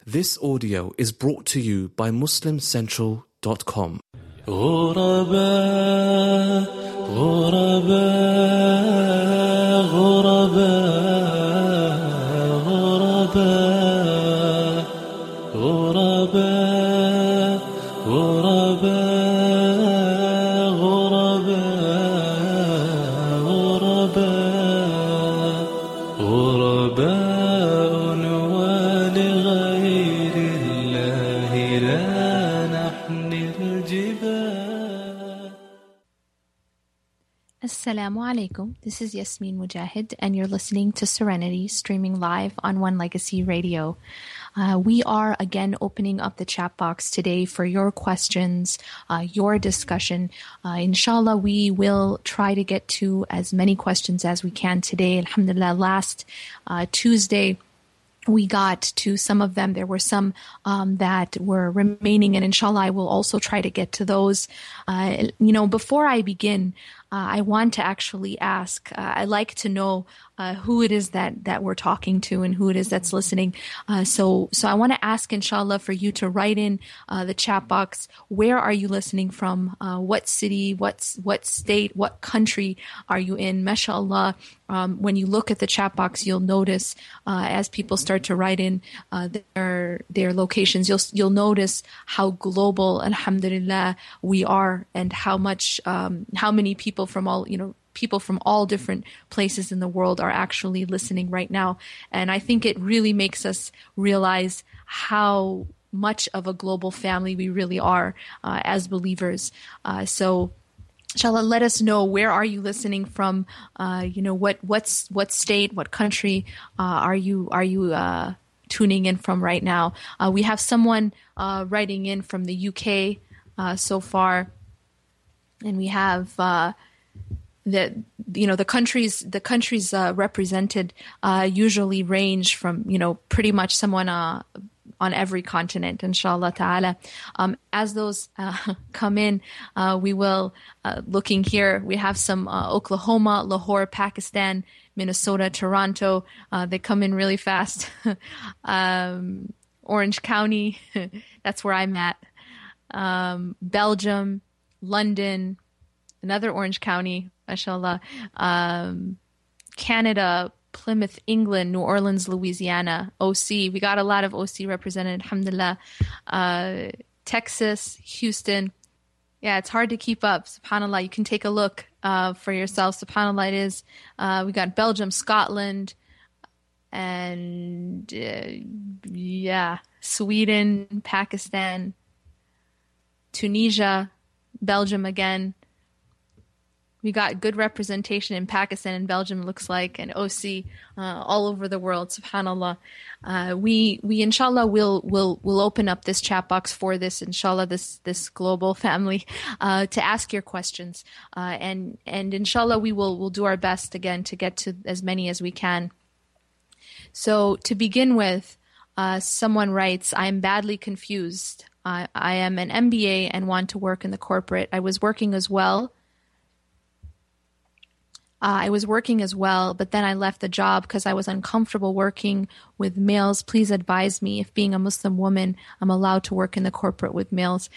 This audio is brought to you by MuslimCentral.com. غرباء غرباء غرباء غرباء غرباء غرباء غرباء غرباء ولغير الله لا نحمل الجبال. Assalamu alaikum. This is Yasmin Mujahid, and you're listening to Serenity, streaming live on One Legacy Radio. We are again opening up the chat box today for your questions, your discussion. Inshallah, we will try to get to as many questions as we can today. Alhamdulillah, last Tuesday, we got to some of them. There were some that were remaining, and inshallah, I will also try to get to those. Before I begin, I want to actually ask, I'd like to know who it is that we're talking to and who it is that's listening. So I want to ask, inshallah, for you to write in the chat box, where are you listening from? What city, what state, what country are you in? MashaAllah, when you look at the chat box, you'll notice as people start to write in their locations, you'll notice how global, alhamdulillah, we are, and how many people from all different places in the world are actually listening right now. And I think it really makes us realize how much of a global family we really are as believers. So inshallah, let us know, where are you listening from? What state, what country are you tuning in from right now? We have someone writing in from the UK so far, and we have the countries represented usually range from pretty much someone on every continent, inshallah ta'ala. As those come in, we will, looking here, we have some Oklahoma, Lahore, Pakistan, Minnesota, Toronto. They come in really fast. Orange County, that's where I'm at. Belgium, London, another Orange County, mashallah. Canada, Plymouth, England, New Orleans, Louisiana, OC. We got a lot of OC represented, alhamdulillah. Texas, Houston. Yeah, it's hard to keep up. SubhanAllah, you can take a look for yourself. SubhanAllah, it is. We got Belgium, Scotland, and Sweden, Pakistan, Tunisia, Belgium again. We got good representation in Pakistan and Belgium, looks like, and OC all over the world. SubhanAllah. We inshallah will open up this chat box for this, inshallah, this global family to ask your questions, and inshallah we'll do our best again to get to as many as we can. So to begin with, someone writes, I am badly confused. I am an MBA and want to work in the corporate. I was working as well, but then I left the job because I was uncomfortable working with males. Please advise me if, being a Muslim woman, I'm allowed to work in the corporate with males.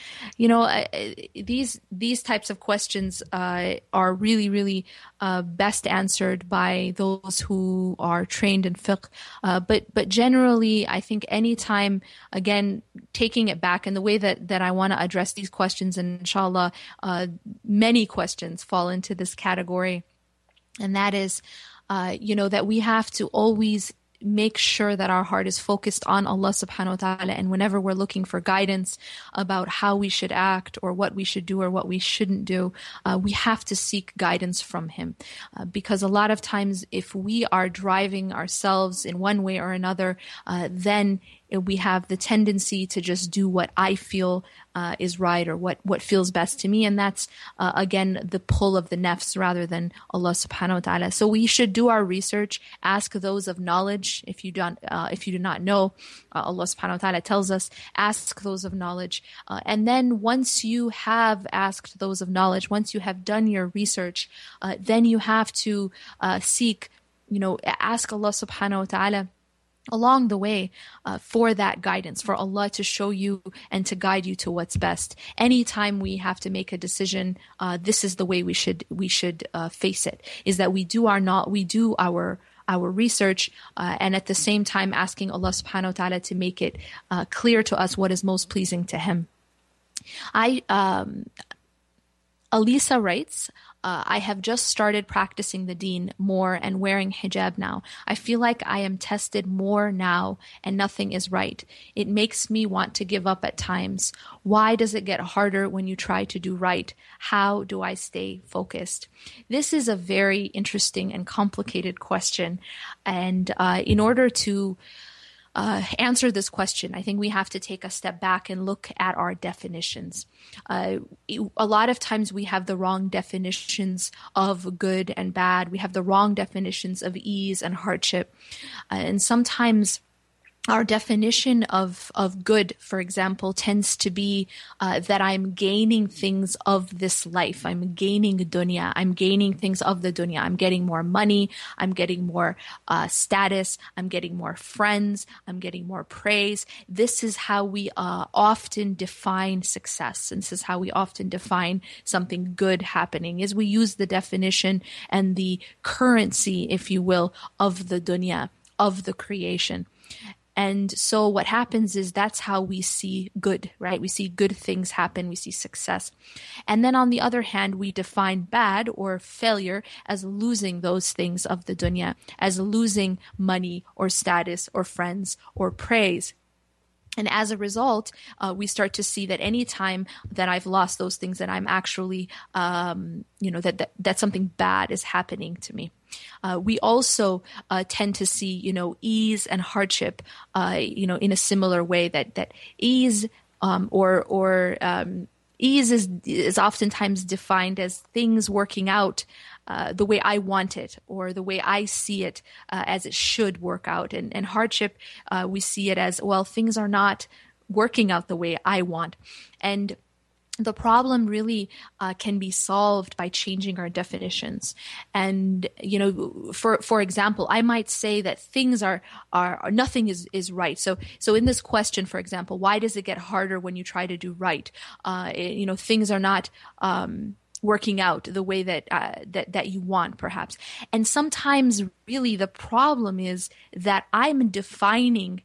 These types of questions are really, really best answered by those who are trained in fiqh. But generally, I think anytime, again, taking it back, and the way that I want to address these questions, and inshallah, many questions fall into this category. And that is, that we have to always make sure that our heart is focused on Allah subhanahu wa ta'ala. And whenever we're looking for guidance about how we should act or what we should do or what we shouldn't do, we have to seek guidance from Him. Because a lot of times, if we are driving ourselves in one way or another, then we have the tendency to just do what I feel is right, or what feels best to me. And that's, again, the pull of the nafs rather than Allah subhanahu wa ta'ala. So we should do our research, ask those of knowledge. If you do not know, Allah subhanahu wa ta'ala tells us, ask those of knowledge. And then once you have asked those of knowledge, once you have done your research, then you have to seek, ask Allah subhanahu wa ta'ala along the way for that guidance, for Allah to show you and to guide you to what's best. Anytime we have to make a decision, this is the way we should face it, is that we do our research, and at the same time asking Allah subhanahu wa ta'ala to make it clear to us what is most pleasing to Him. Alisa writes, I have just started practicing the deen more and wearing hijab now. I feel like I am tested more now and nothing is right. It makes me want to give up at times. Why does it get harder when you try to do right? How do I stay focused? This is a very interesting and complicated question. And in order to answer this question, I think we have to take a step back and look at our definitions. A lot of times we have the wrong definitions of good and bad. We have the wrong definitions of ease and hardship. And sometimes our definition of good, for example, tends to be that I'm gaining things of this life. I'm gaining dunya. I'm gaining things of the dunya. I'm getting more money. I'm getting more status. I'm getting more friends. I'm getting more praise. This is how we often define success. And this is how we often define something good happening, is we use the definition and the currency, if you will, of the dunya, of the creation. And so what happens is that's how we see good, right? We see good things happen. We see success. And then on the other hand, we define bad or failure as losing those things of the dunya, as losing money or status or friends or praise. And as a result, we start to see that any time that I've lost those things, that I'm actually, that something bad is happening to me. We also tend to see, ease and hardship, in a similar way. That ease ease is oftentimes defined as things working out the way I want it, or the way I see it as it should work out. And hardship, we see it as, well, things are not working out the way I want. And the problem really can be solved by changing our definitions. And, for example, I might say that things are nothing is right. So in this question, for example, why does it get harder when you try to do right? Things are not working out the way that you want, perhaps. And sometimes really the problem is that I'm defining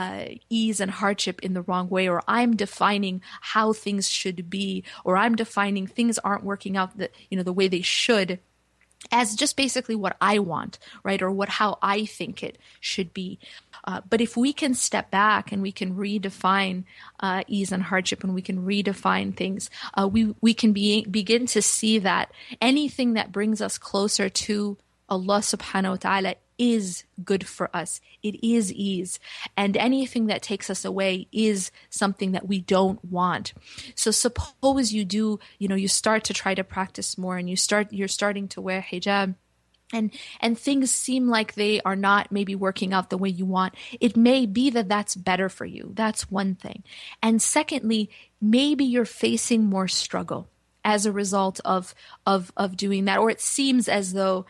ease and hardship in the wrong way, or I'm defining how things should be, or I'm defining things aren't working out the way they should, as just basically what I want, right? Or how I think it should be. But if we can step back and we can redefine ease and hardship, and we can redefine things, we can begin to see that anything that brings us closer to Allah subhanahu wa ta'ala is good for us. It is ease. And anything that takes us away is something that we don't want. So suppose you start to try to practice more, and you're starting to wear hijab, and things seem like they are not maybe working out the way you want. It may be that that's better for you. That's one thing. And secondly, maybe you're facing more struggle as a result of doing that. Or it seems as though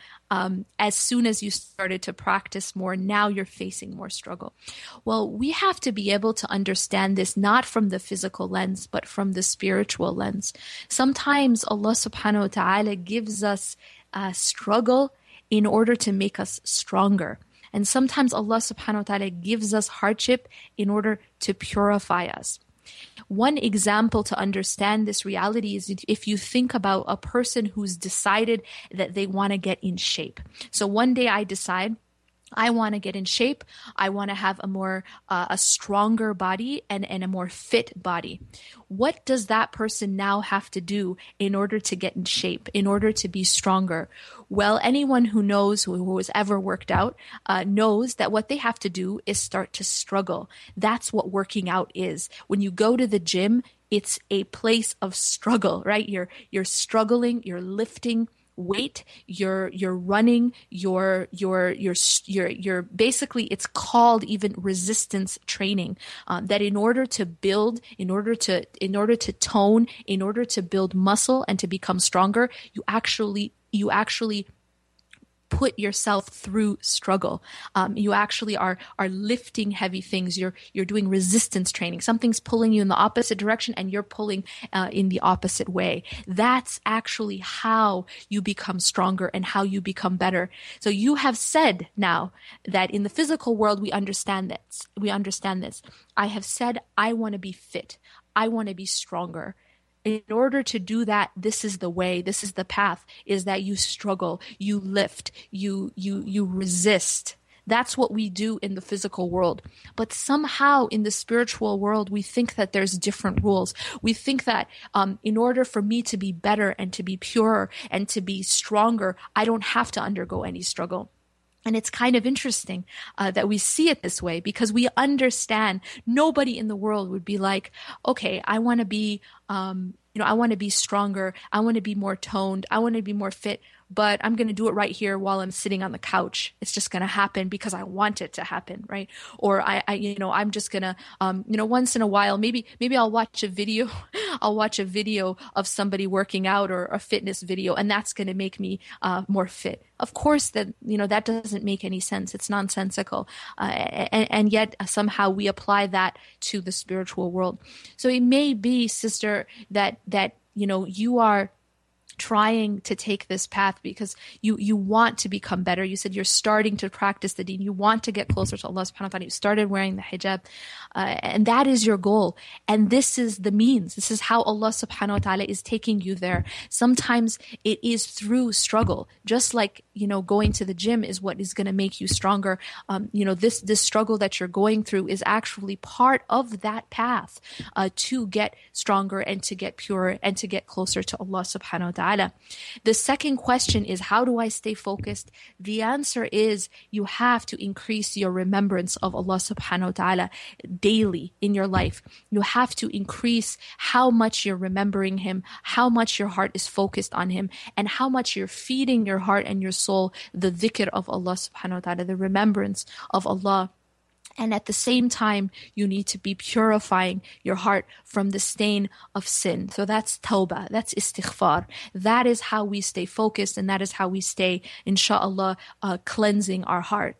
as soon as you started to practice more, now you're facing more struggle. Well, we have to be able to understand this not from the physical lens, but from the spiritual lens. Sometimes Allah subhanahu wa ta'ala gives us struggle in order to make us stronger. And sometimes Allah subhanahu wa ta'ala gives us hardship in order to purify us. One example to understand this reality is if you think about a person who's decided that they want to get in shape. So one day I decide I want to get in shape. I want to have a stronger body and a more fit body. What does that person now have to do in order to get in shape, in order to be stronger? Well, anyone who knows, who has ever worked out, knows that what they have to do is start to struggle. That's what working out is. When you go to the gym, it's a place of struggle, right? You're struggling, you're lifting weight, you're running, you're basically, it's called even resistance training, that in order to build, in order to tone, in order to build muscle and to become stronger, you actually put yourself through struggle. You actually are lifting heavy things. You're doing resistance training. Something's pulling you in the opposite direction and you're pulling in the opposite way. That's actually how you become stronger and how you become better. So you have said now that in the physical world we understand this. I have said I want to be fit. I want to be stronger. In order to do that, this is the way, this is the path, is that you struggle, you lift, you resist. That's what we do in the physical world. But somehow in the spiritual world, we think that there's different rules. We think that in order for me to be better and to be purer and to be stronger, I don't have to undergo any struggle. And it's kind of interesting that we see it this way, because we understand nobody in the world would be like, okay, I want to be, I want to be stronger. I want to be more toned. I want to be more fit, but I'm going to do it right here while I'm sitting on the couch. It's just going to happen because I want it to happen, right? Or I'm just going to, once in a while, maybe I'll watch a video. I'll watch a video of somebody working out or a fitness video, and that's going to make me more fit. Of course, that doesn't make any sense. It's nonsensical, and yet somehow we apply that to the spiritual world. So it may be, sister, that you are trying to take this path because you want to become better. You said you're starting to practice the deen. You want to get closer to Allah subhanahu wa ta'ala. You started wearing the hijab, and that is your goal. And this is the means. This is how Allah subhanahu wa ta'ala is taking you there. Sometimes it is through struggle. Just like, going to the gym is what is going to make you stronger. This struggle that you're going through is actually part of that path to get stronger and to get purer and to get closer to Allah subhanahu wa ta'ala. The second question is, how do I stay focused? The answer is, you have to increase your remembrance of Allah subhanahu wa ta'ala daily in your life. You have to increase how much you're remembering Him, how much your heart is focused on Him, and how much you're feeding your heart and your soul the dhikr of Allah subhanahu wa ta'ala, the remembrance of Allah. And at the same time, you need to be purifying your heart from the stain of sin. So that's tawbah, that's istighfar. That is how we stay focused, and that is how we stay, inshallah, cleansing our heart.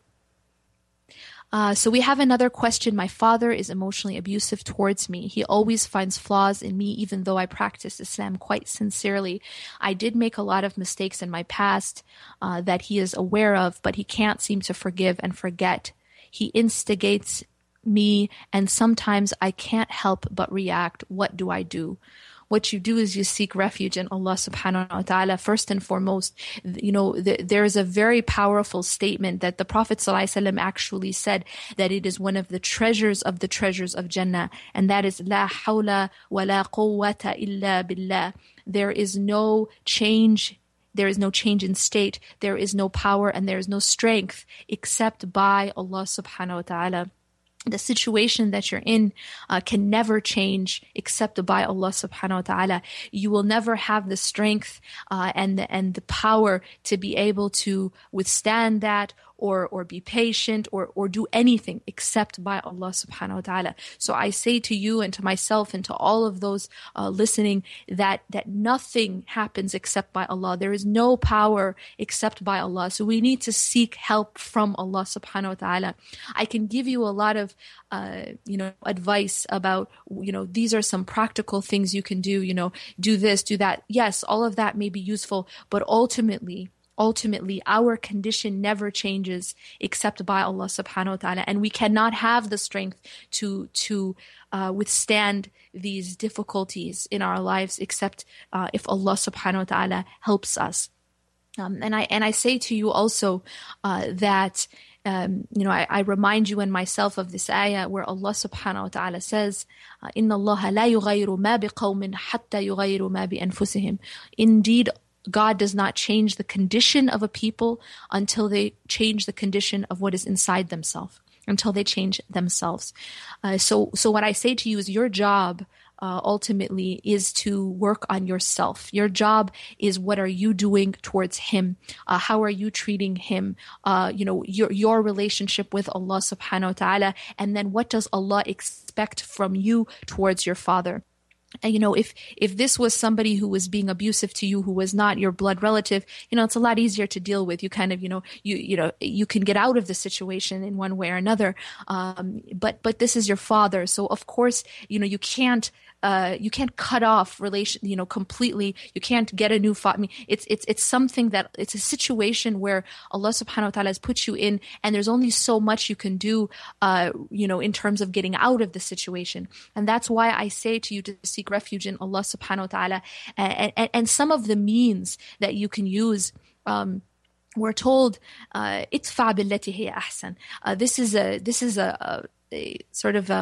So we have another question. My father is emotionally abusive towards me. He always finds flaws in me, even though I practice Islam quite sincerely. I did make a lot of mistakes in my past that he is aware of, but he can't seem to forgive and forget. He instigates me, and sometimes I can't help but react. What do I do? What you do is you seek refuge in Allah subhanahu wa ta'ala. First and foremost, there is a very powerful statement that the Prophet ﷺ actually said, that it is one of the treasures of Jannah, and that is La hawla wa la quwwata illa billah. There is no change in state, there is no power, and there is no strength except by Allah subhanahu wa ta'ala. The situation that you're in can never change except by Allah subhanahu wa ta'ala. You will never have the strength and the power to be able to withstand that or be patient or do anything except by Allah subhanahu wa ta'ala. So I say to you and to myself and to all of those listening that nothing happens except by Allah. There is no power except by Allah. So we need to seek help from Allah subhanahu wa ta'ala. I can give you a lot of advice about, these are some practical things you can do, do this, do that. Yes, all of that may be useful, but ultimately, our condition never changes except by Allah subhanahu wa ta'ala. And we cannot have the strength to withstand these difficulties in our lives except if Allah subhanahu wa ta'ala helps us. And I say to you also that I remind you and myself of this ayah where Allah subhanahu wa ta'ala says, إِنَّ اللَّهَ لَا يُغَيِّرُ مَا بِقَوْمٍ حَتَّى يُغَيِّرُ مَا بِأَنفُسِهِمْ. Indeed, God does not change the condition of a people until they change the condition of what is inside themselves, until they change themselves. So what I say to you is your job ultimately is to work on yourself. Your job is, what are you doing towards Him? How are you treating Him? Your relationship with Allah subhanahu wa ta'ala. And then what does Allah expect from you towards your father? if this was somebody who was being abusive to you, who was not your blood relative, it's a lot easier to deal with. You kind of, you can get out of the situation in one way or another. But this is your father. So of course, you can't cut off relation, completely. You can't get a new father. I mean, it's something that it's a situation where Allah subhanahu wa ta'ala has put you in, and there's only so much you can do, in terms of getting out of the situation. And that's why I say to you to seek refuge in Allah subhanahu wa ta'ala, and some of the means that you can use, we're told, idfa billati hiya ahsan. This is a sort of,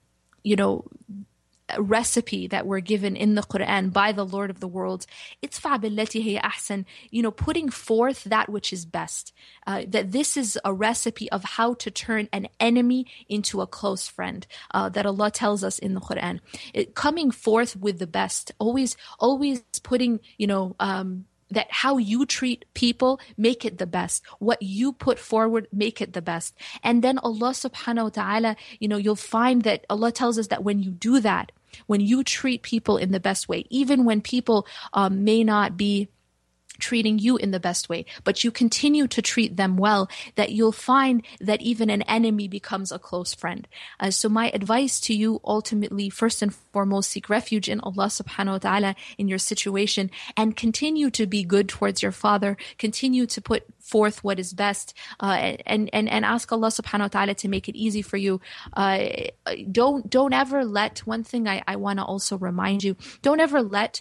a recipe that we're given in the Quran by the Lord of the worlds. Idfa billati hiya ahsan, putting forth that which is best. That this is a recipe of how to turn an enemy into a close friend, that Allah tells us in the Quran. Coming forth with the best, always putting, that how you treat people, make it the best. What you put forward, make it the best. And then Allah subhanahu wa ta'ala, you'll find that Allah tells us that when you do that, when you treat people in the best way, even when people may not be treating you in the best way, but you continue to treat them well, that you'll find that even an enemy becomes a close friend. So my advice to you, ultimately, first and foremost, seek refuge in Allah subhanahu wa ta'ala in your situation, and continue to be good towards your father, continue to put forth what is best, and ask Allah subhanahu wa ta'ala to make it easy for you. Don't ever let, one thing I want to also remind you, don't ever let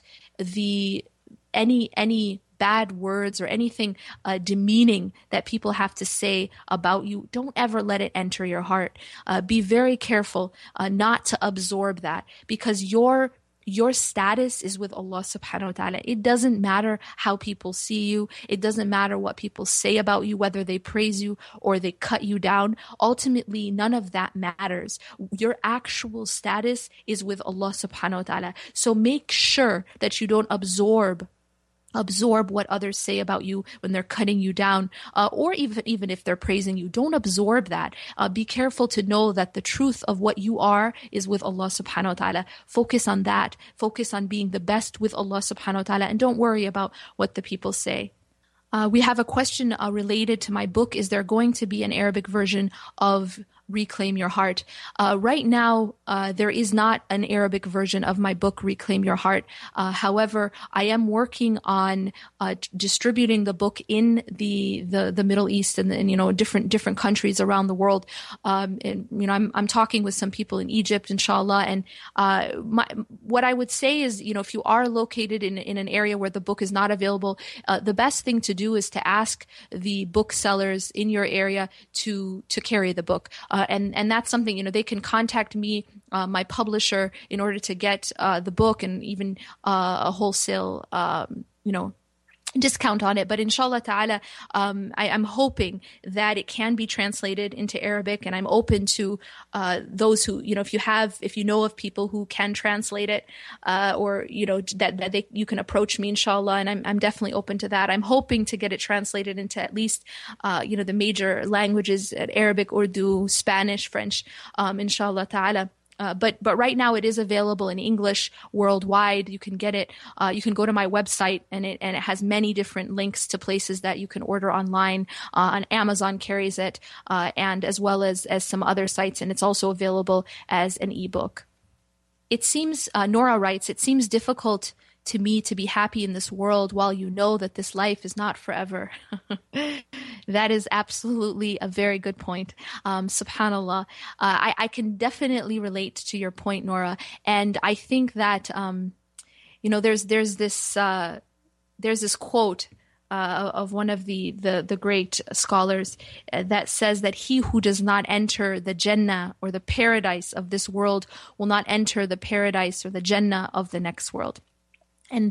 any bad words or anything demeaning that people have to say about you, don't ever let it enter your heart. Be very careful not to absorb that, because your status is with Allah subhanahu wa ta'ala. It doesn't matter how people see you. It doesn't matter what people say about you, whether they praise you or they cut you down. Ultimately, none of that matters. Your actual status is with Allah subhanahu wa ta'ala. So make sure that you don't absorb what others say about you when they're cutting you down, or even if they're praising you. Don't absorb that. Be careful to know that the truth of what you are is with Allah subhanahu wa ta'ala. Focus on that. Focus on being the best with Allah subhanahu wa ta'ala, and don't worry about what the people say. We have a question related to my book. Is there going to be an Arabic version of Reclaim Your Heart? Right now, there is not an Arabic version of my book, Reclaim Your Heart. However, I am working on distributing the book in the Middle East and different countries around the world. I'm talking with some people in Egypt, inshallah. And what I would say is, if you are located in an area where the book is not available, the best thing to do is to ask the booksellers in your area to carry the book. And that's something, they can contact me, my publisher, in order to get the book, and even a wholesale, discount on it. But inshallah ta'ala, I'm hoping that it can be translated into Arabic, and I'm open to those who, if you know of people who can translate it, or that you can approach me, inshallah, and I'm definitely open to that. I'm hoping to get it translated into at least the major languages, Arabic, Urdu, Spanish, French, inshallah ta'ala. But right now it is available in English worldwide. You can get it. You can go to my website, and it has many different links to places that you can order online. On Amazon carries it, and as well as some other sites, and it's also available as an ebook. It seems, Nora writes, it seems difficult to me to be happy in this world while you know that this life is not forever. That is absolutely a very good point. Subhanallah. I can definitely relate to your point, Nora. And I think that, there's this quote of one of the great scholars that says that he who does not enter the Jannah or the paradise of this world will not enter the paradise or the Jannah of the next world. And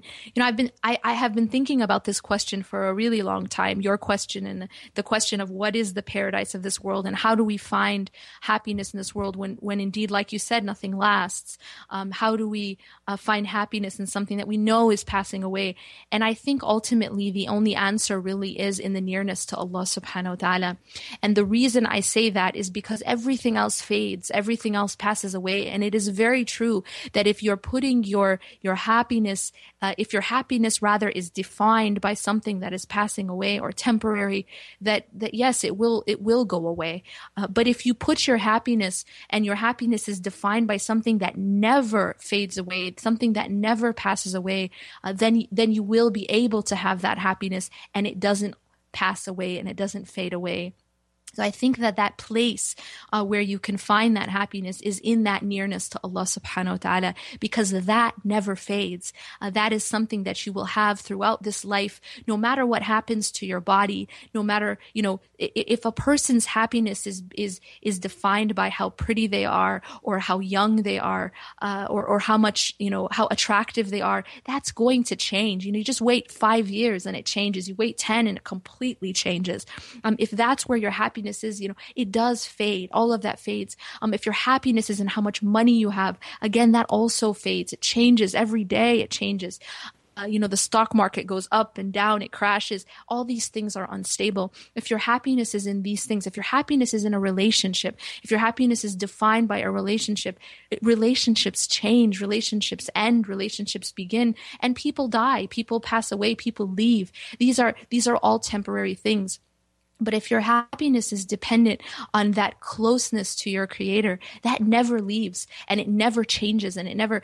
I have been thinking about this question for a really long time, your question, and the question of what is the paradise of this world, and how do we find happiness in this world when indeed, like you said, nothing lasts. How do we find happiness in something that we know is passing away? And I think ultimately the only answer really is in the nearness to Allah subhanahu wa ta'ala. And the reason I say that is because everything else fades, everything else passes away. And it is very true that if you're putting your happiness, if your happiness rather is defined by something that is passing away or temporary, that yes, it will go away. But if you put your happiness, and your happiness is defined by something that never fades away, something that never passes away, then you will be able to have that happiness, and it doesn't pass away and it doesn't fade away. So I think that place where you can find that happiness is in that nearness to Allah subhanahu wa ta'ala, because that never fades. That is something that you will have throughout this life, no matter what happens to your body, no matter, if a person's happiness is defined by how pretty they are, or how young they are, or how much, how attractive they are, that's going to change. You just wait 5 years and it changes. You wait 10 and it completely changes. If that's where your happiness is, it does fade. All of that fades. If your happiness is in how much money you have, again, that also fades. It changes every day. It changes. The stock market goes up and down, it crashes. All these things are unstable. If your happiness is in these things, if your happiness is in a relationship, if your happiness is defined by a relationship, relationships change, relationships end, relationships begin, and people die, people pass away, people leave. These are all temporary things. But if your happiness is dependent on that closeness to your Creator, that never leaves, and it never changes, and it never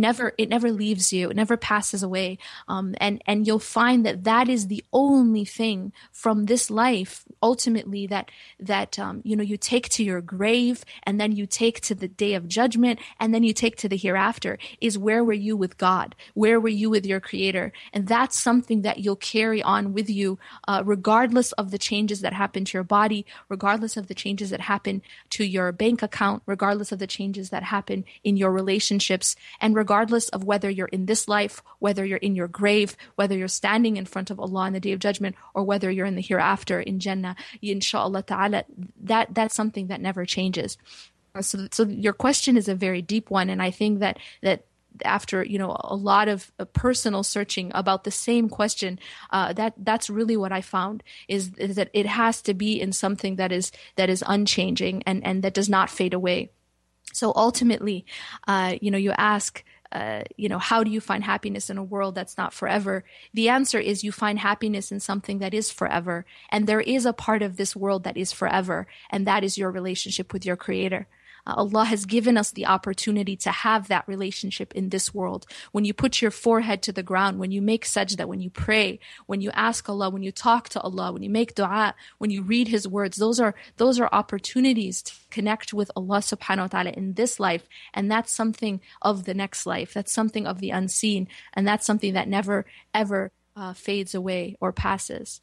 leaves you. It never passes away. And you'll find that is the only thing from this life, ultimately, that you take to your grave, and then you take to the day of judgment, and then you take to the hereafter, is where were you with God? Where were you with your Creator? And that's something that you'll carry on with you, regardless of the changes that happen to your body, regardless of the changes that happen to your bank account, regardless of the changes that happen in your relationships, and regardless of whether you're in this life, whether you're in your grave, whether you're standing in front of Allah on the Day of Judgment, or whether you're in the hereafter in Jannah, inshallah ta'ala, that's something that never changes. So your question is a very deep one, and I think that after a lot of personal searching about the same question, that's really what I found is that it has to be in something that is unchanging and that does not fade away. So ultimately, you ask, how do you find happiness in a world that's not forever? The answer is you find happiness in something that is forever, and there is a part of this world that is forever, and that is your relationship with your Creator. Allah has given us the opportunity to have that relationship in this world. When you put your forehead to the ground, when you make sajda, when you pray, when you ask Allah, when you talk to Allah, when you make dua, when you read His words, those are opportunities to connect with Allah subhanahu wa ta'ala in this life. And that's something of the next life. That's something of the unseen. And that's something that never, ever fades away or passes.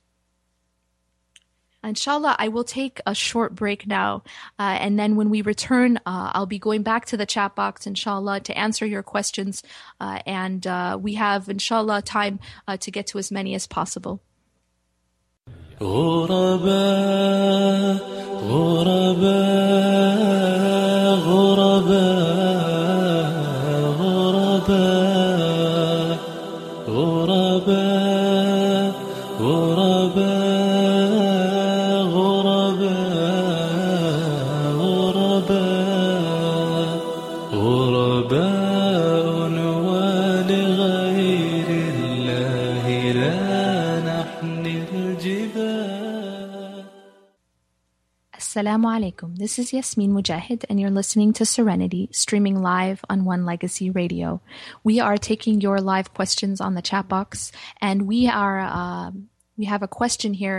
Inshallah, I will take a short break now, and then when we return, I'll be going back to the chat box, inshallah, to answer your questions, and we have, inshallah, time to get to as many as possible. غرباء غرباء غرباء غرباء غرباء Assalamu alaikum. This is Yasmin Mujahid, and you're listening to Serenity, streaming live on One Legacy Radio. We are taking your live questions on the chat box, and we have a question here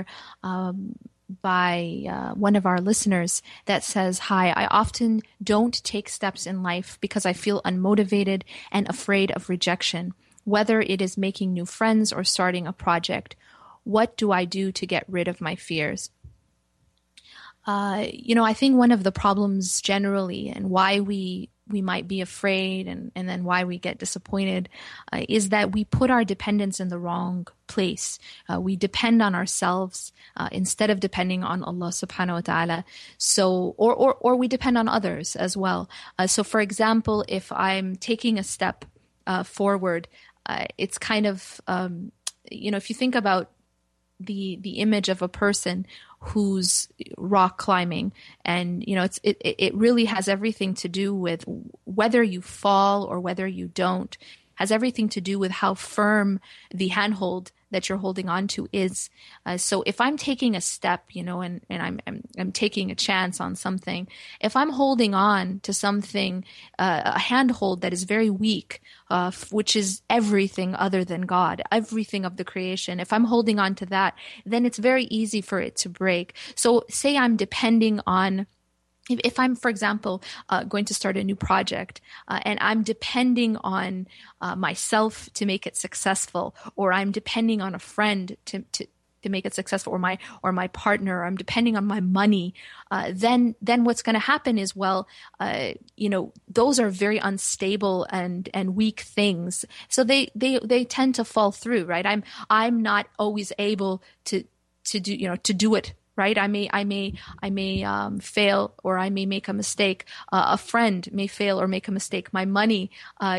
by one of our listeners that says, "Hi, I often don't take steps in life because I feel unmotivated and afraid of rejection, whether it is making new friends or starting a project. What do I do to get rid of my fears?" I think one of the problems generally, and why we we might be afraid and then why we get disappointed is that we put our dependence in the wrong place. We depend on ourselves instead of depending on Allah subhanahu wa ta'ala. So, or we depend on others as well. So for example, if I'm taking a step forward, it's kind of, if you think about the image of a person who's rock climbing, and it really has everything to do with whether you fall or whether you don't, has everything to do with how firm the handhold that you're holding on to is. So if I'm taking a step, and I'm taking a chance on something, if I'm holding on to something, a handhold that is very weak, which is everything other than God, everything of the creation, if I'm holding on to that, then it's very easy for it to break. So say I'm depending on, if I'm, for example, going to start a new project and I'm depending on myself to make it successful, or I'm depending on a friend to make it successful, or my partner, or I'm depending on my money, then what's going to happen is, those are very unstable and weak things. So they tend to fall through, right? I'm not always able to do it. Right? I may fail, or I may make a mistake. A friend may fail or make a mistake. My money,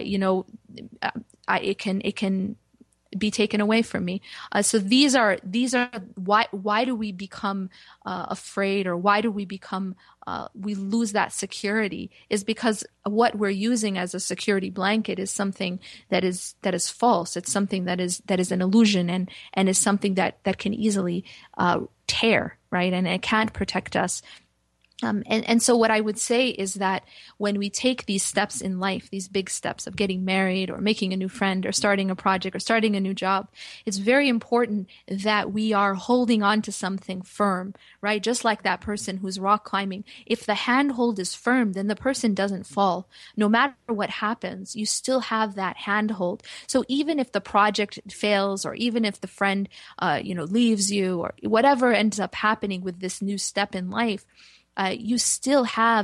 it can be taken away from me. So these are why do we become afraid, or why do we become we lose that security, is because what we're using as a security blanket is something that is false. It's something that is an illusion, and is something that can easily tear, right? And it can't protect us. And so what I would say is that when we take these steps in life, these big steps of getting married, or making a new friend, or starting a project, or starting a new job, it's very important that we are holding on to something firm, right? Just like that person who's rock climbing. If the handhold is firm, then the person doesn't fall. No matter what happens, you still have that handhold. So even if the project fails, or even if the friend, leaves you, or whatever ends up happening with this new step in life, you still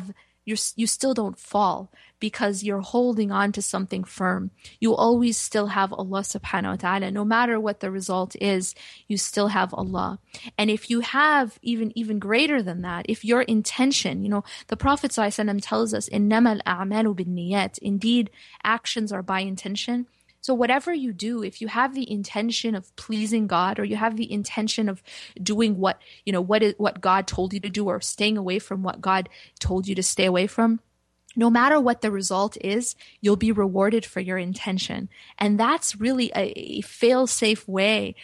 don't fall, because you're holding on to something firm. You always still have Allah subhanahu wa ta'ala. No matter what the result is, you still have Allah. And if you have even greater than that, if your intention, the Prophet ﷺ tells us, إِنَّمَا الْأَعْمَالُ بِالنِّيَّاتِ, indeed, actions are by intention. So whatever you do, if you have the intention of pleasing God, or you have the intention of doing what God told you to do, or staying away from what God told you to stay away from, no matter what the result is, you'll be rewarded for your intention. And that's really a fail-safe way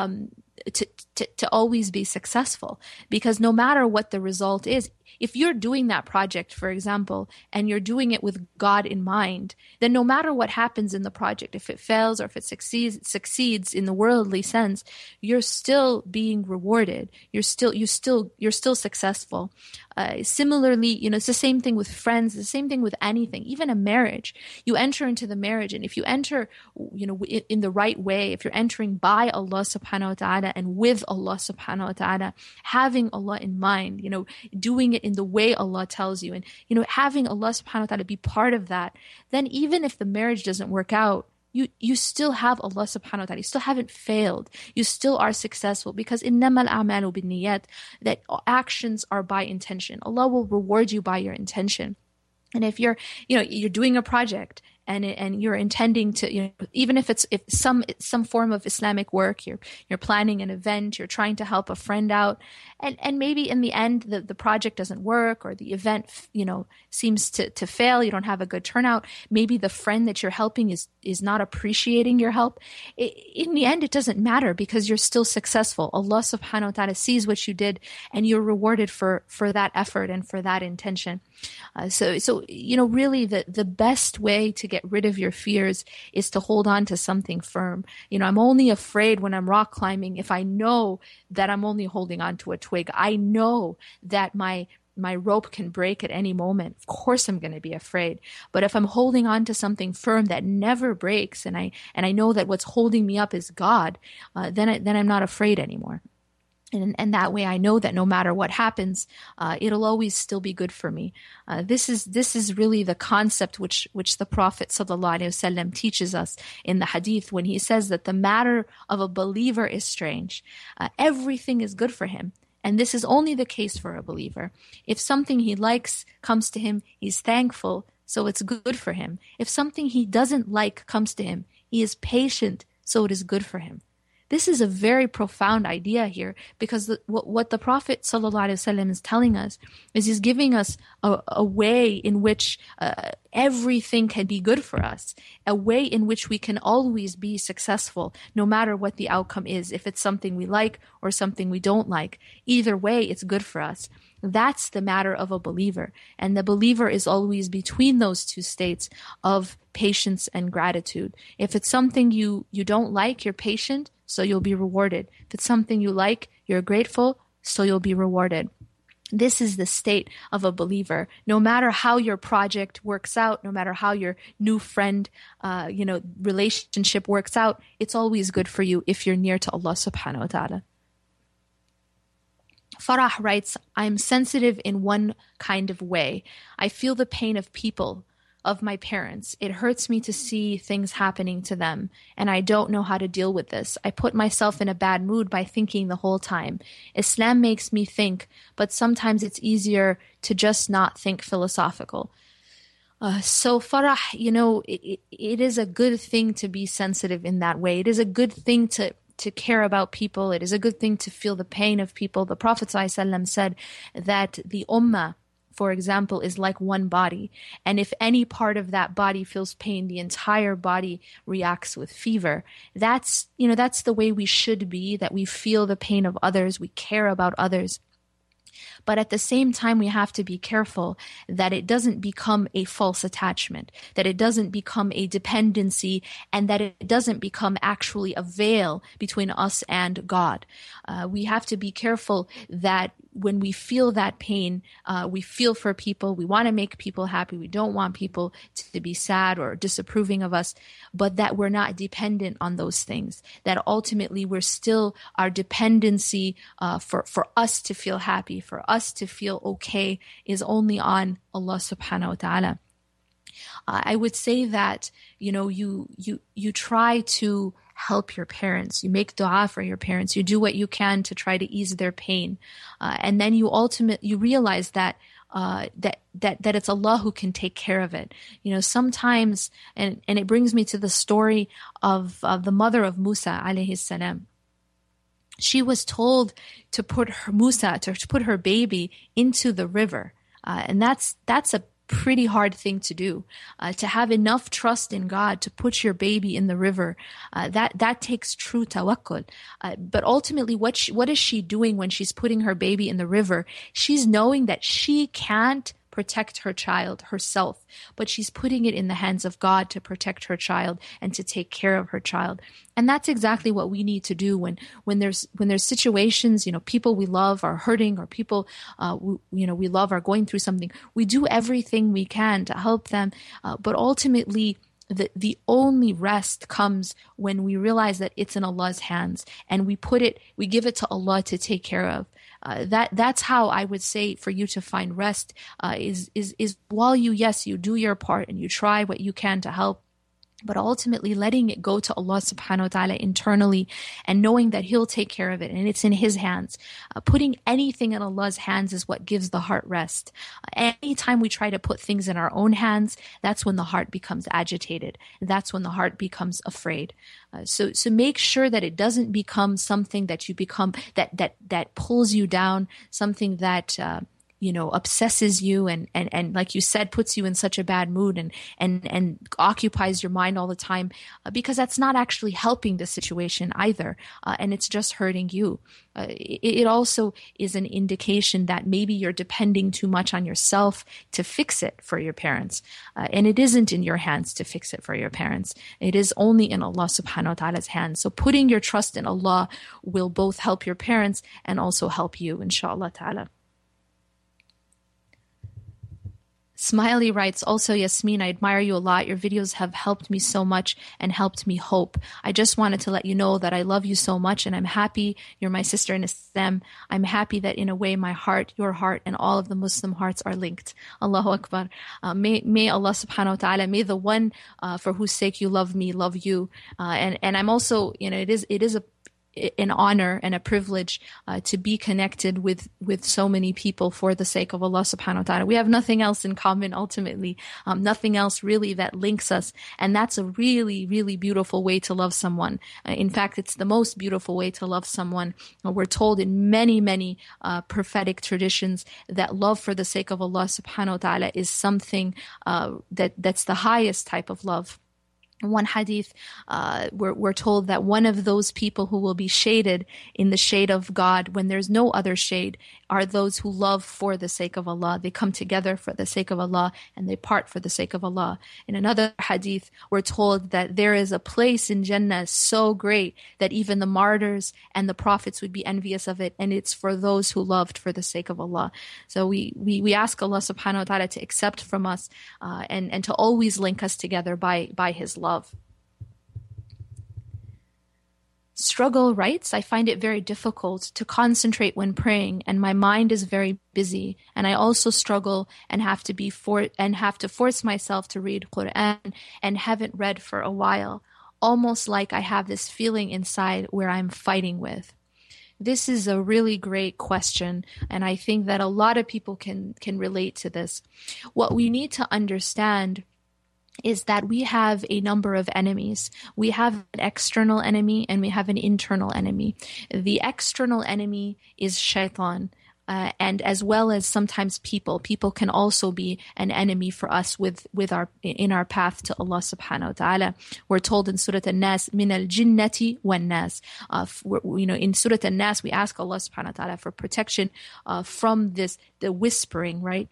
to always be successful, because no matter what the result is, if you're doing that project, for example, and you're doing it with God in mind, then no matter what happens in the project, if it fails or if it succeeds in the worldly sense, you're still being rewarded. You're still successful. Similarly, it's the same thing with friends, the same thing with anything, even a marriage. You enter into the marriage, and if you enter, in the right way, if you're entering by Allah subhanahu wa ta'ala and with Allah subhanahu wa ta'ala, having Allah in mind, doing it in the way Allah tells you, and, having Allah subhanahu wa ta'ala be part of that, then even if the marriage doesn't work out, you still have Allah subhanahu wa ta'ala. You still haven't failed. You still are successful, because إِنَّمَا الْأَعْمَالُ بِالنِّيَّاتِ, that actions are by intention. Allah will reward you by your intention. And if you're doing a project and you're intending to, even if it's some form of Islamic work, you're planning an event, you're trying to help a friend out, and maybe in the end the project doesn't work, or the event seems to fail, you don't have a good turnout, maybe the friend that you're helping is not appreciating your help. In the end, it doesn't matter, because you're still successful. Allah subhanahu wa ta'ala sees what you did, and you're rewarded for that effort and for that intention. So really the best way to get rid of your fears is to hold on to something firm. I'm only afraid when I'm rock climbing if I know that I'm only holding on to a twig. I know that my rope can break at any moment. Of course I'm going to be afraid. But if I'm holding on to something firm that never breaks, and I know that what's holding me up is God, then I'm not afraid anymore. And that way I know that no matter what happens, it'll always still be good for me. This is really the concept which the Prophet ﷺ teaches us in the hadith when he says that the matter of a believer is strange. Everything is good for him. And this is only the case for a believer. If something he likes comes to him, he's thankful, so it's good for him. If something he doesn't like comes to him, he is patient, so it is good for him. This is a very profound idea here, because what the Prophet ﷺ is telling us is he's giving us a way in which everything can be good for us, a way in which we can always be successful, no matter what the outcome is, if it's something we like or something we don't like. Either way, it's good for us. That's the matter of a believer. And the believer is always between those two states of patience and gratitude. If it's something you don't like, you're patient, so you'll be rewarded. If it's something you like, you're grateful, so you'll be rewarded. This is the state of a believer. No matter how your project works out, no matter how your new friend, relationship works out, it's always good for you if you're near to Allah subhanahu wa ta'ala. Farah writes, I'm sensitive in one kind of way. I feel the pain of people, of my parents. It hurts me to see things happening to them, and I don't know how to deal with this. I put myself in a bad mood by thinking the whole time. Islam makes me think, but sometimes it's easier to just not think philosophical. So Farah, it is a good thing to be sensitive in that way. It is a good thing to care about people. It is a good thing to feel the pain of people. The Prophet ﷺ said that the ummah, for example, is like one body. And if any part of that body feels pain, the entire body reacts with fever. That's the way we should be, that we feel the pain of others, we care about others. But at the same time, we have to be careful that it doesn't become a false attachment, that it doesn't become a dependency, and that it doesn't become actually a veil between us and God. We have to be careful that when we feel that pain, we feel for people, we want to make people happy, we don't want people to be sad or disapproving of us, but that we're not dependent on those things, that ultimately we're still, our dependency for us to feel happy, for us to feel okay, is only on Allah subhanahu wa ta'ala. I would say that, you try to help your parents. You make dua for your parents. You do what you can to try to ease their pain. And then you realize that it's Allah who can take care of it. Sometimes, and it brings me to the story of the mother of Musa alayhi salam. She was told to put her baby into the river. And that's a pretty hard thing to do, to have enough trust in God to put your baby in the river. That takes true tawakkul. But ultimately, what is she doing when she's putting her baby in the river? She's knowing that she can't protect her child herself, but she's putting it in the hands of God to protect her child and to take care of her child. And that's exactly what we need to do when there's situations, people we love are hurting, or people we love are going through something. We do everything we can to help them, but ultimately the only rest comes when we realize that it's in Allah's hands, and we give it to Allah to take care of. That's how I would say for you to find rest, is while you do your part and you try what you can to help, but ultimately letting it go to Allah subhanahu wa ta'ala internally, and knowing that He'll take care of it and it's in His hands. Putting anything in Allah's hands is what gives the heart rest. Anytime we try to put things in our own hands, that's when the heart becomes agitated. That's when the heart becomes afraid. So make sure that it doesn't become something that you become, that pulls you down, something that obsesses you and like you said, puts you in such a bad mood and occupies your mind all the time, because that's not actually helping the situation either, and it's just hurting you. It also is an indication that maybe you're depending too much on yourself to fix it for your parents, and it isn't in your hands to fix it for your parents. It is only in Allah subhanahu wa ta'ala's hands. So putting your trust in Allah will both help your parents and also help you, inshallah ta'ala. Smiley writes, also, Yasmin, I admire you a lot. Your videos have helped me so much and helped me hope. I just wanted to let you know that I love you so much and I'm happy. You're my sister in Islam. I'm happy that in a way my heart, your heart, and all of the Muslim hearts are linked. Allahu Akbar. May Allah subhanahu wa ta'ala, may the one for whose sake you love me, love you. And I'm also, it is an honor and a privilege to be connected with so many people for the sake of Allah subhanahu wa ta'ala. We have nothing else in common ultimately, nothing else really that links us. And that's a really, really beautiful way to love someone. In fact, it's the most beautiful way to love someone. We're told in many, many prophetic traditions that love for the sake of Allah subhanahu wa ta'ala is something that's the highest type of love. One hadith, we're told that one of those people who will be shaded in the shade of God when there's no other shade are those who love for the sake of Allah. They come together for the sake of Allah and they part for the sake of Allah. In another hadith, we're told that there is a place in Jannah so great that even the martyrs and the prophets would be envious of it, and it's for those who loved for the sake of Allah. So we ask Allah subhanahu wa ta'ala to accept from us and to always link us together by His love. Struggle writes, I find it very difficult to concentrate when praying, and my mind is very busy. And I also struggle and have to force myself to read Quran and haven't read for a while, almost like I have this feeling inside where I'm fighting with. This is a really great question, and I think that a lot of people can relate to this. What we need to understand is that we have a number of enemies. We have an external enemy and we have an internal enemy. The external enemy is shaitan. And as well as sometimes people can also be an enemy for us in our path to Allah subhanahu wa ta'ala. We're told in Surah An-Nas, min al-jinnati wan-nas. In Surah An-Nas, we ask Allah subhanahu wa ta'ala for protection from the whispering, right,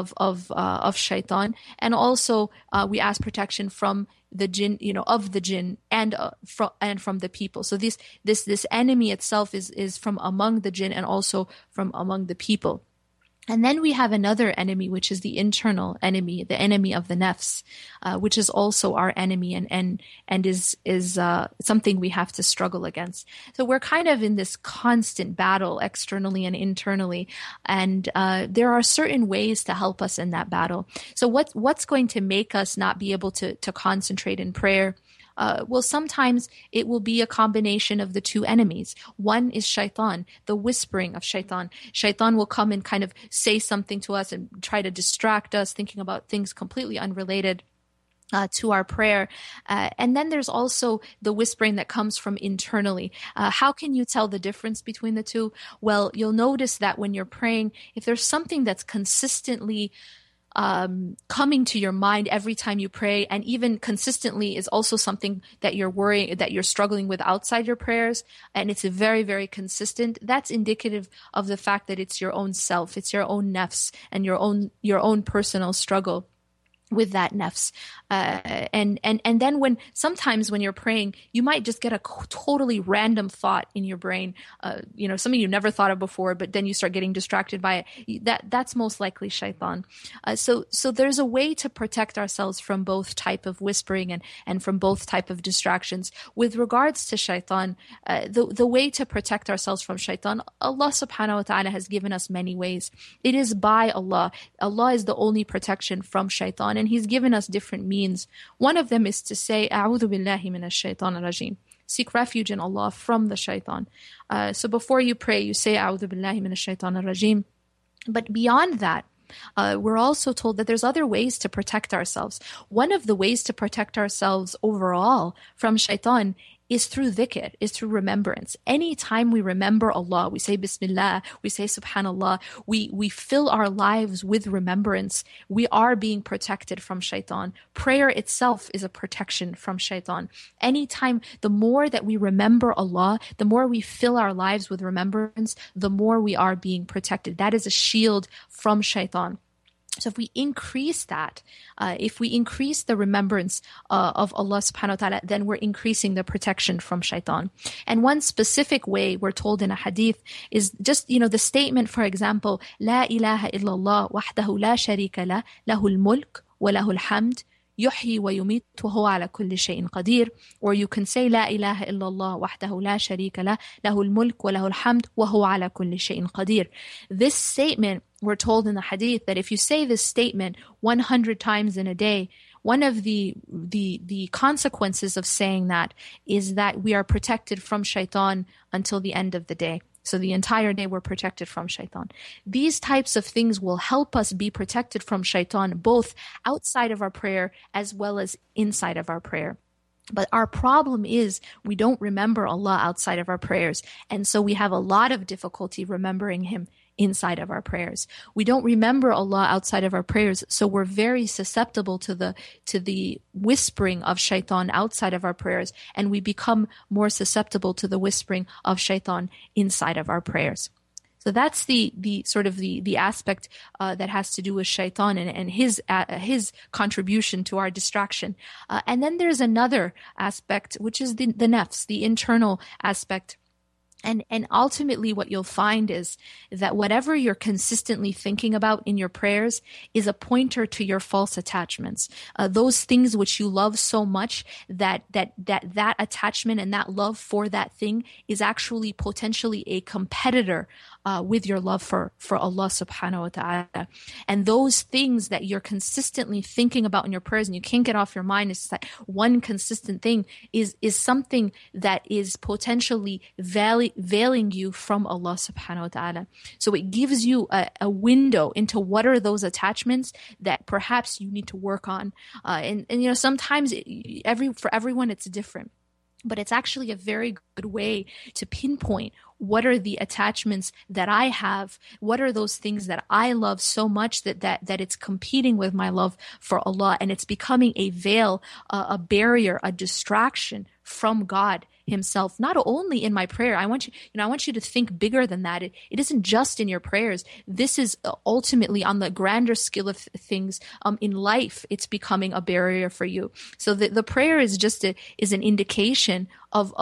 of shaitan. And also we ask protection from the jinn, of the jinn and from the people. So this enemy itself is from among the jinn and also from among the people. And then we have another enemy, which is the internal enemy, the enemy of the nafs, which is also our enemy and is something we have to struggle against. So we're kind of in this constant battle externally and internally, and there are certain ways to help us in that battle. So what's going to make us not be able to concentrate in prayer? Well, sometimes it will be a combination of the two enemies. One is shaitan, the whispering of shaitan. Shaitan will come and kind of say something to us and try to distract us, thinking about things completely unrelated to our prayer. And then there's also the whispering that comes from internally. How can you tell the difference between the two? Well, you'll notice that when you're praying, if there's something that's consistently coming to your mind every time you pray, and even consistently is also something that you're struggling with outside your prayers, and it's very, very consistent, that's indicative of the fact that it's your own self, it's your own nafs, and your own personal struggle with that nafs. And then sometimes when you're praying, you might just get a totally random thought in your brain, something you never thought of before, but then you start getting distracted by it. That's most likely shaitan. So there's a way to protect ourselves from both type of whispering and from both type of distractions. With regards to shaitan, the way to protect ourselves from shaitan, Allah subhanahu wa ta'ala has given us many ways. It is by Allah. Allah is the only protection from shaitan, and He's given us different means. One of them is to say, A'udhu billahi minash shaitanir rajim. Seek refuge in Allah from the shaitan. So before you pray, you say, A'udhu billahi minash shaitanir rajim. But beyond that, we're also told that there's other ways to protect ourselves. One of the ways to protect ourselves overall from shaitan is through dhikr, is through remembrance. Anytime we remember Allah, we say Bismillah, we say Subhanallah, we fill our lives with remembrance, we are being protected from shaitan. Prayer itself is a protection from shaitan. Anytime, the more that we remember Allah, the more we fill our lives with remembrance, the more we are being protected. That is a shield from shaitan. So if we increase that, if we increase the remembrance of Allah subhanahu wa ta'ala, then we're increasing the protection from shaitan. And one specific way we're told in a hadith is just, the statement, for example, La ilaha illallah wahdahu la sharika lah, lahul mulk wa lahul hamd, يحيي ويميت وهو على كل شيء قدير. Or you can say لا إله إلا الله وحده لا شريك له له الملك وله الحمد وهو على كل شيء قدير. This statement, we're told in the hadith that if you say this statement 100 times in a day, one of the consequences of saying that is that we are protected from shaitan until the end of the day. So the entire day we're protected from shaitan. These types of things will help us be protected from shaitan, both outside of our prayer as well as inside of our prayer. But our problem is we don't remember Allah outside of our prayers. And so we have a lot of difficulty remembering Him inside of our prayers. We don't remember Allah outside of our prayers, so we're very susceptible to the whispering of shaitan outside of our prayers, and we become more susceptible to the whispering of shaitan inside of our prayers. So that's the sort of the aspect that has to do with shaitan and his contribution to our distraction. And then there's another aspect, which is the nafs, the internal aspect. And ultimately what you'll find is that whatever you're consistently thinking about in your prayers is a pointer to your false attachments. Those things which you love so much that attachment and that love for that thing is actually potentially a competitor with your love for Allah subhanahu wa ta'ala. And those things that you're consistently thinking about in your prayers and you can't get off your mind, is that one consistent thing is something that is potentially veiling you from Allah subhanahu wa ta'ala. So it gives you a window into what are those attachments that perhaps you need to work on. And sometimes for everyone it's different. But it's actually a very good way to pinpoint what are the attachments that I have, what are those things that I love so much that it's competing with my love for Allah, and it's becoming a veil, a barrier, a distraction from God Himself. Not only in my prayer, I want you to think bigger than that. It isn't just in your prayers. This is ultimately on the grander scale of things in life. It's becoming a barrier for you. So the prayer is just is an indication of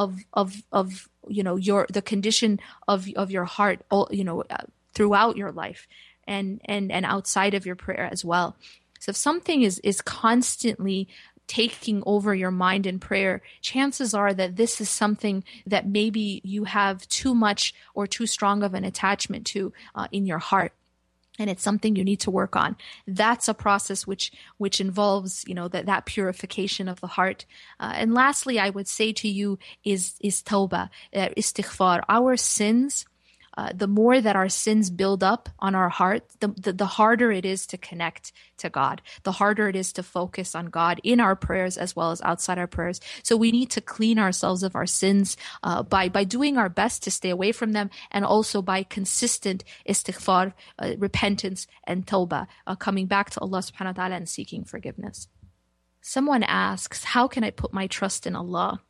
the condition of your heart, throughout your life and outside of your prayer as well. So if something is constantly taking over your mind in prayer, chances are that this is something that maybe you have too much or too strong of an attachment to in your heart. And it's something you need to work on. That's a process which involves, that purification of the heart. And lastly, I would say to you is tawbah, istighfar. Our sins, the more that our sins build up on our heart, the harder it is to connect to God, the harder it is to focus on God in our prayers as well as outside our prayers. So we need to clean ourselves of our sins by doing our best to stay away from them, and also by consistent istighfar, repentance and tawbah, coming back to Allah subhanahu wa ta'ala and seeking forgiveness. Someone asks, how can I put my trust in Allah?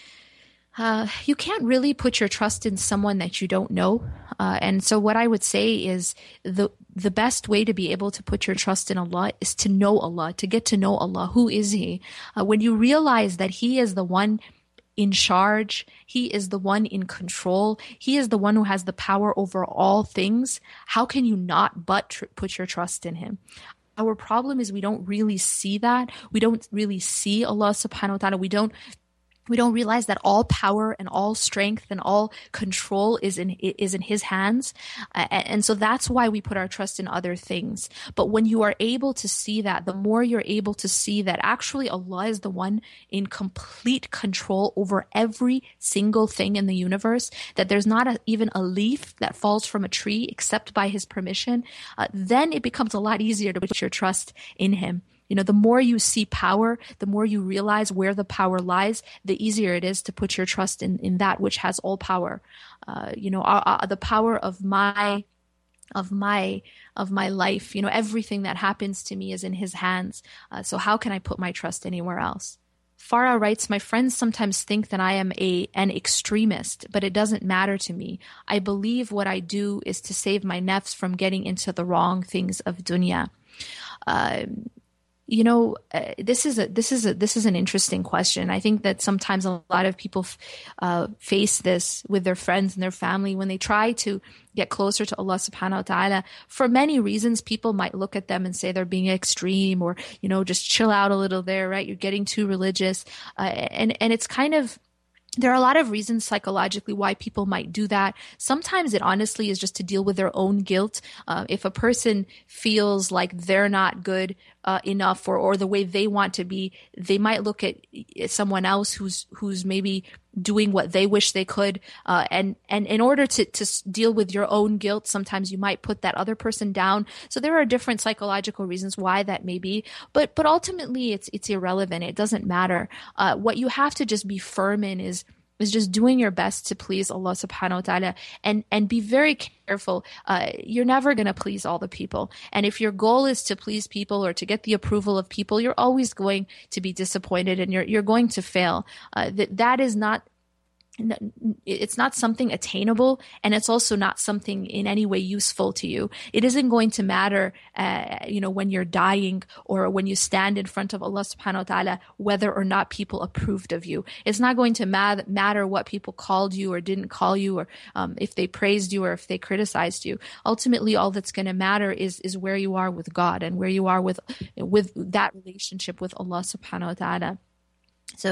You can't really put your trust in someone that you don't know. And so what I would say is the best way to be able to put your trust in Allah is to know Allah, to get to know Allah. Who is He? When you realize that He is the one in charge, He is the one in control, He is the one who has the power over all things, how can you not but put your trust in Him? Our problem is we don't really see that. We don't really see Allah subhanahu wa ta'ala. We don't realize that all power and all strength and all control is in His hands. And so that's why we put our trust in other things. But when you are able to see that, the more you're able to see that actually Allah is the one in complete control over every single thing in the universe, that there's not even a leaf that falls from a tree except by His permission, then it becomes a lot easier to put your trust in Him. The more you see power, the more you realize where the power lies, the easier it is to put your trust in that which has all power. The power of my life, everything that happens to me is in His hands. So how can I put my trust anywhere else? Farah writes, my friends sometimes think that I am an extremist, but it doesn't matter to me. I believe what I do is to save my nafs from getting into the wrong things of dunya. This is an interesting question. I think that sometimes a lot of people face this with their friends and their family when they try to get closer to Allah subhanahu wa ta'ala. For many reasons, people might look at them and say they're being extreme, or, just chill out a little there, right? You're getting too religious. And it's kind of, there are a lot of reasons psychologically why people might do that. Sometimes it honestly is just to deal with their own guilt. If a person feels like they're not good enough, or the way they want to be, they might look at someone else who's maybe doing what they wish they could. And in order to deal with your own guilt, sometimes you might put that other person down. So there are different psychological reasons why that may be, but ultimately it's irrelevant. It doesn't matter. What you have to just be firm in is just doing your best to please Allah subhanahu wa ta'ala, and be very careful. You're never going to please all the people. And if your goal is to please people or to get the approval of people, you're always going to be disappointed, and you're going to fail. That is not, it's not something attainable, and it's also not something in any way useful to you. It isn't going to matter, when you're dying or when you stand in front of Allah subhanahu wa ta'ala, whether or not people approved of you. It's not going to matter what people called you or didn't call you, or if they praised you or if they criticized you. Ultimately, all that's going to matter is where you are with God, and where you are with that relationship with Allah subhanahu wa ta'ala. So,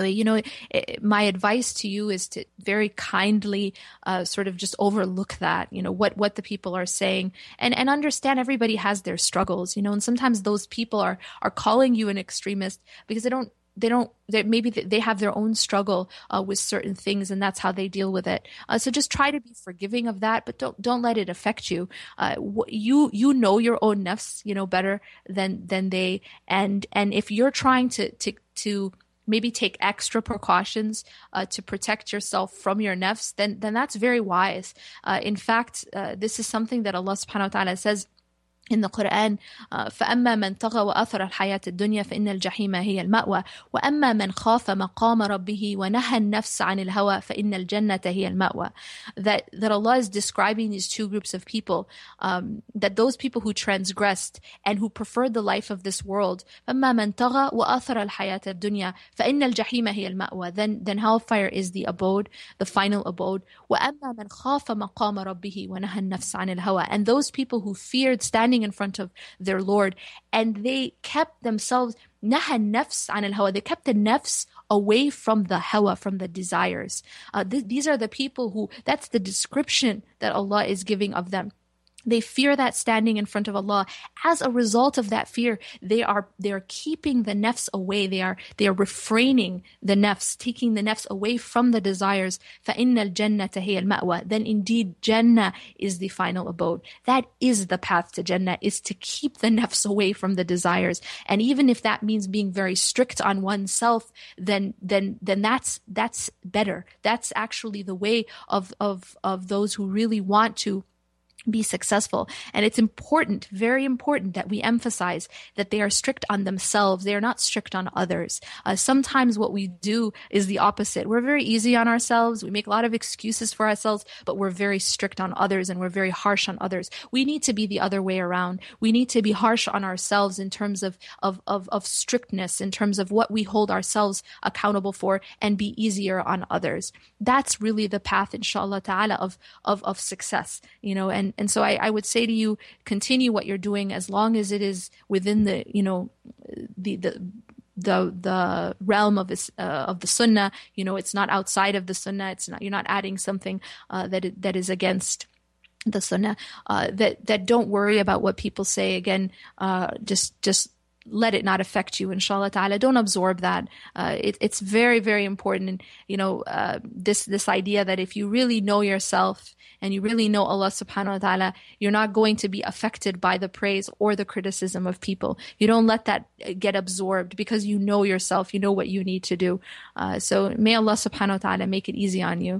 my advice to you is to very kindly sort of just overlook that, what the people are saying, and understand everybody has their struggles, and sometimes those people are calling you an extremist because maybe they have their own struggle with certain things, and that's how they deal with it. So just try to be forgiving of that, but don't let it affect you. You know your own nafs, better than they, and if you're trying to maybe take extra precautions to protect yourself from your nafs, then that's very wise. In fact, this is something that Allah subhanahu wa ta'ala says in the Quran, فَأَمَّا مَنْ طَغَى وَأَثَرَ الْحَيَاةَ الدُّنْيَا فَإِنَّ الْجَحِيمَ هِيَ الْمَأْوَى وَأَمَّا مَنْ خَافَ مَقَامَ رَبِّهِ وَنَهَى النَّفْسَ عَنِ الْهَوَى فَإِنَّ الْجَنَّةَ هِيَ الْمَأْوَى. That Allah is describing these two groups of people, that those people who transgressed and who preferred the life of this world, فَأَمَّا مَنْ طَغَى وَأَثَرَ الْحَيَاةَ الدُّنْيا فَإِنَّ الْجَحِيمَ هِيَ الْمَأْوَى. Then hellfire is the abode, the final abode. وَأَمَّا مَنْ خَافَ مَقَامَ رَبِّهِ وَنَهَى النَّفْسَ عَنِ الْهَوَى. And those people who feared standing in front of their Lord, and they kept themselves, naha nafs an al-hawa, they kept the nafs away from the hawa, from the desires. These are the people who, that's the description that Allah is giving of them. They fear that standing in front of Allah. As a result of that fear, they are keeping the nafs away. They are refraining the nafs, taking the nafs away from the desires. فَإِنَّ الْجَنَّةَ هِيَ الْمَأْوَى. Then indeed, Jannah is the final abode. That is the path to Jannah, is to keep the nafs away from the desires. And even if that means being very strict on oneself, then that's better. That's actually the way of those who really want to be successful. And it's important, very important, that we emphasize that they are strict on themselves. They are not strict on others. Sometimes what we do is the opposite. We're very easy on ourselves. We make a lot of excuses for ourselves, but we're very strict on others, and we're very harsh on others. We need to be the other way around. We need to be harsh on ourselves in terms of strictness, in terms of what we hold ourselves accountable for, and be easier on others. That's really the path, inshallah ta'ala, of success, and so I would say to you, continue what you're doing as long as it is within the realm of the sunnah. It's not outside of the sunnah. It's not, you're not adding something that is against the sunnah. That don't worry about what people say. Again, just let it not affect you, inshallah ta'ala. Don't absorb that. It's very, very important. And, this idea that if you really know yourself and you really know Allah subhanahu wa ta'ala, you're not going to be affected by the praise or the criticism of people. You don't let that get absorbed, because you know yourself, you know what you need to do. So may Allah subhanahu wa ta'ala make it easy on you.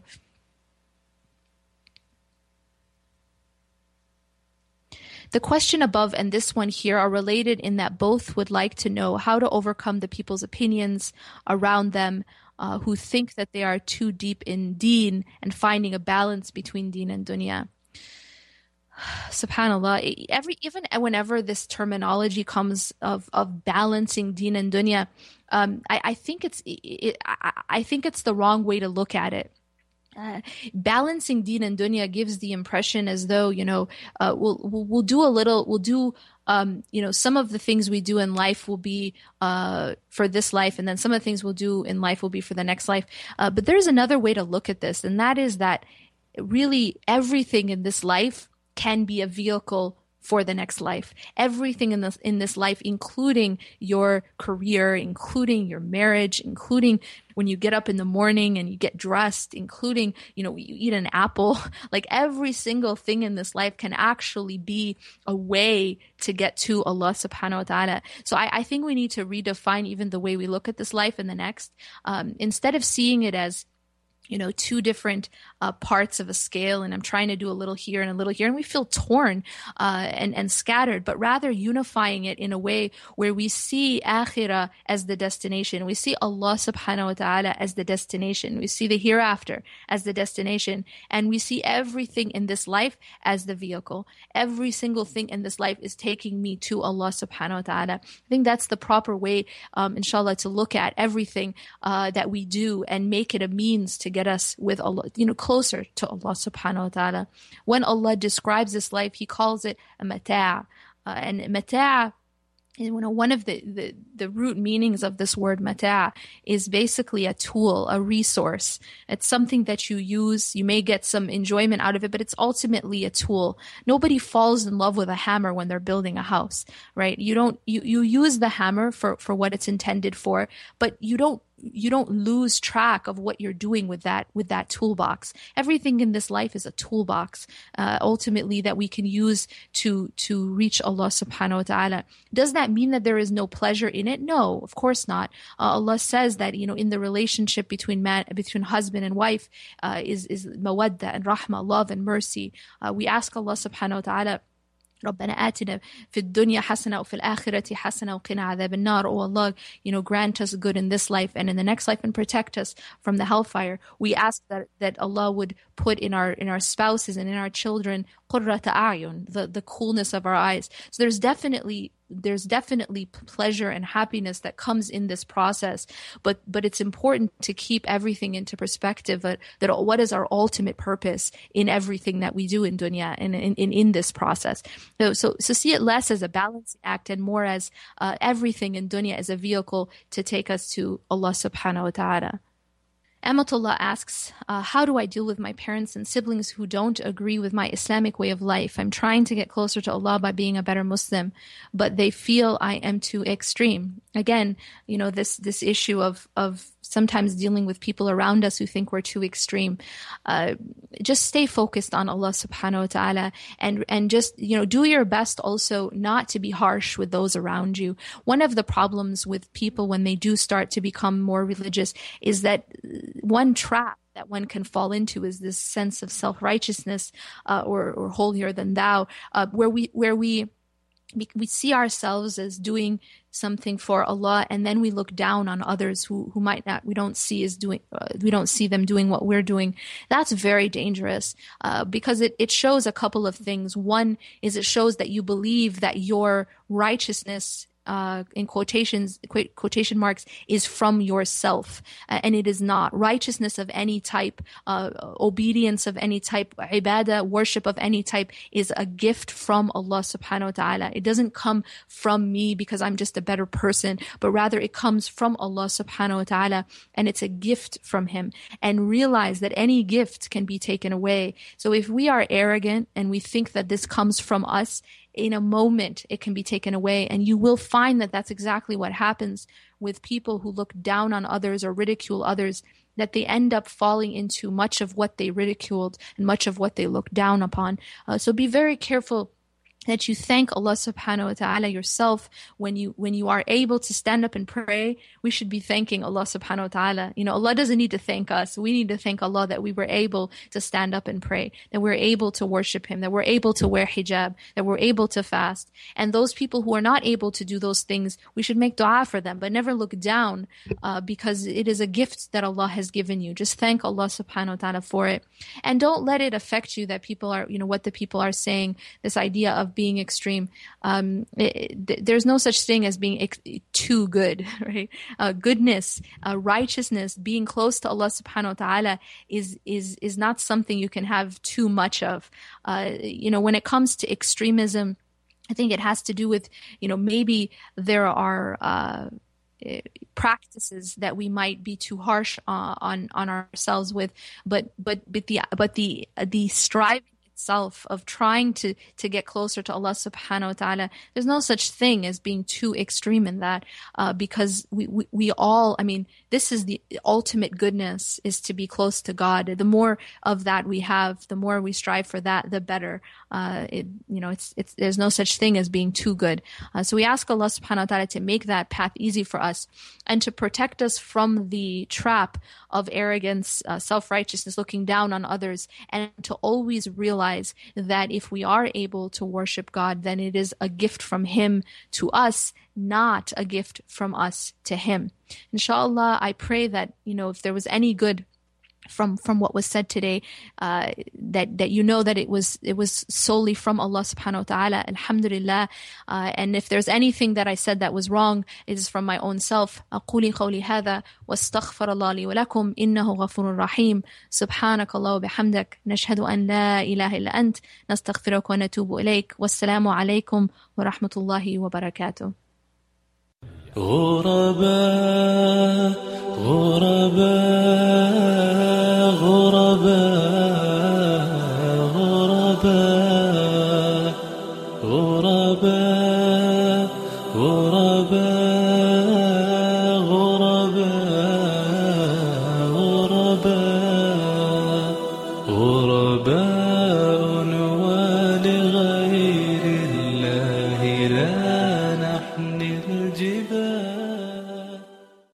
The question above and this one here are related in that both would like to know how to overcome the people's opinions around them who think that they are too deep in deen, and finding a balance between deen and dunya. SubhanAllah, even whenever this terminology comes of balancing deen and dunya, I think I think it's the wrong way to look at it. Balancing deen and dunya gives the impression as though, we'll do some of the things we do in life will be for this life, and then some of the things we'll do in life will be for the next life. But there's another way to look at this, and that is that really everything in this life can be a vehicle for the next life. Everything in this life, including your career, including your marriage, including when you get up in the morning and you get dressed, including, you eat an apple, like every single thing in this life can actually be a way to get to Allah subhanahu wa ta'ala. So I think we need to redefine even the way we look at this life and the next. Instead of seeing it as two different parts of a scale, and I'm trying to do a little here and a little here, and we feel torn and scattered, but rather unifying it in a way where we see akhirah as the destination. We see Allah subhanahu wa ta'ala as the destination. We see the hereafter as the destination, and we see everything in this life as the vehicle. Every single thing in this life is taking me to Allah subhanahu wa ta'ala. I think that's the proper way, inshallah, to look at everything that we do and make it a means to get us with Allah, closer to Allah subhanahu wa ta'ala. When Allah describes this life, He calls it a mata'. And mata', one of the root meanings of this word mata' is basically a tool, a resource. It's something that you use. You may get some enjoyment out of it, but it's ultimately a tool. Nobody falls in love with a hammer when they're building a house, right? You use the hammer for what it's intended for, but you don't lose track of what you're doing with that toolbox. Everything in this life is a toolbox, ultimately, that we can use to reach Allah subhanahu wa ta'ala. Does that mean that there is no pleasure in it? No, of course not. Allah says that, in the relationship between husband and wife, is mawadda and rahmah, love and mercy. We ask Allah subhanahu wa ta'ala, ربنا آتنا في الدنيا حسنة وفي الآخرة حسنة وقنا عذاب النار. Oh Allah, grant us good in this life and in the next life, and protect us from the hellfire. We ask that Allah would put in our spouses and in our children قرة أعين, the coolness of our eyes. So there's definitely pleasure and happiness that comes in this process, but it's important to keep everything into perspective, that what is our ultimate purpose in everything that we do in dunya and in this process. So see it less as a balancing act and more as everything in dunya as a vehicle to take us to Allah subhanahu wa ta'ala. Amatullah asks, how do I deal with my parents and siblings who don't agree with my Islamic way of life? I'm trying to get closer to Allah by being a better Muslim, but they feel I am too extreme. Again, this issue of sometimes dealing with people around us who think we're too extreme. Just stay focused on Allah subhanahu wa ta'ala and just, do your best also not to be harsh with those around you. One of the problems with people when they do start to become more religious is that one trap that one can fall into is this sense of self-righteousness or holier than thou, where we see ourselves as doing something for Allah, and then we look down on others who might not, we don't see them doing what we're doing. That's very dangerous because it shows a couple of things. One is it shows that you believe that your righteousness, in quotation marks, is from yourself, and it is not. Righteousness of any type, obedience of any type, ibadah, worship of any type, is a gift from Allah subhanahu wa ta'ala. It doesn't come from me because I'm just a better person, but rather it comes from Allah subhanahu wa ta'ala, and it's a gift from Him. And realize that any gift can be taken away. So if we are arrogant and we think that this comes from us, in a moment it can be taken away. And you will find that that's exactly what happens with people who look down on others or ridicule others, that they end up falling into much of what they ridiculed and much of what they looked down upon. So be very careful that you thank Allah subhanahu wa ta'ala yourself when you are able to stand up and pray. We should be thanking Allah subhanahu wa ta'ala. Allah doesn't need to thank us. We need to thank Allah that we were able to stand up and pray, that we're able to worship Him, that we're able to wear hijab, that we're able to fast. And those people who are not able to do those things, we should make dua for them, but never look down because it is a gift that Allah has given you. Just thank Allah subhanahu wa ta'ala for it. And don't let it affect you that people are, what the people are saying, this idea of being extreme. There's no such thing as being too good, right? Goodness, righteousness, being close to Allah subhanahu wa ta'ala is not something you can have too much of. When it comes to extremism, I think it has to do with, maybe there are practices that we might be too harsh on ourselves with, but the striving itself of trying to get closer to Allah subhanahu wa ta'ala, there's no such thing as being too extreme in that, because we all, this is the ultimate goodness, is to be close to God. The more of that we have, the more we strive for that, the better. There's no such thing as being too good. So we ask Allah subhanahu wa ta'ala to make that path easy for us and to protect us from the trap of arrogance, self-righteousness, looking down on others, and to always realize that if we are able to worship God, then it is a gift from Him to us, not a gift from us to Him. Inshallah, I pray that, if there was any good from what was said today, that that it was solely from Allah subhanahu wa ta'ala, alhamdulillah. And if there's anything that I said that was wrong, it is from my own self. أقولي قولي هذا واستغفر الله لي ولكم إنه غفور رحيم سبحانك الله وبحمدك نشهد أن لا إله إلا أنت نستغفرك ونتوب إليك والسلام عليكم ورحمة الله وبركاته. غرباء غرباء غرباء غرباء غرباء غرباء غرباء غرباء